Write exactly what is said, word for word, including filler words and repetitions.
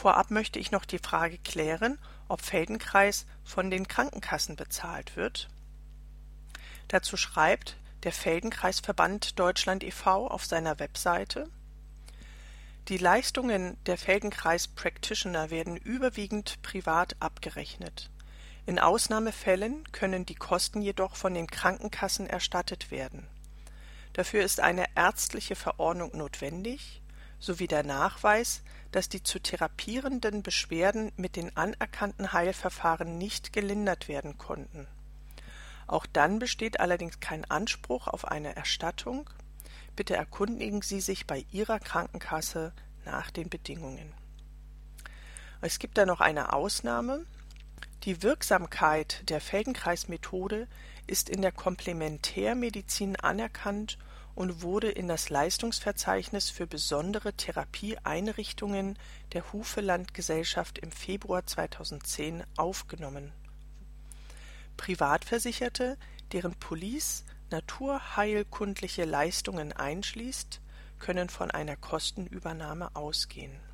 Vorab möchte ich noch die Frage klären, ob Feldenkreis von den Krankenkassen bezahlt wird. Dazu schreibt der Feldenkreisverband Deutschland e V auf seiner Webseite: Die Leistungen der Feldenkrais Practitioner werden überwiegend privat abgerechnet. In Ausnahmefällen können die Kosten jedoch von den Krankenkassen erstattet werden. Dafür ist eine ärztliche Verordnung notwendig, sowie der Nachweis, dass die zu therapierenden Beschwerden mit den anerkannten Heilverfahren nicht gelindert werden konnten. Auch dann besteht allerdings kein Anspruch auf eine Erstattung. Bitte erkundigen Sie sich bei Ihrer Krankenkasse nach den Bedingungen. Es gibt da noch eine Ausnahme. Die Wirksamkeit der Feldenkreis-Methode ist in der Komplementärmedizin anerkannt und wurde in das Leistungsverzeichnis für besondere Therapieeinrichtungen der Hufeland-Gesellschaft im Februar zweitausendzehn aufgenommen. Privatversicherte, deren Police naturheilkundliche Leistungen einschließt, können von einer Kostenübernahme ausgehen.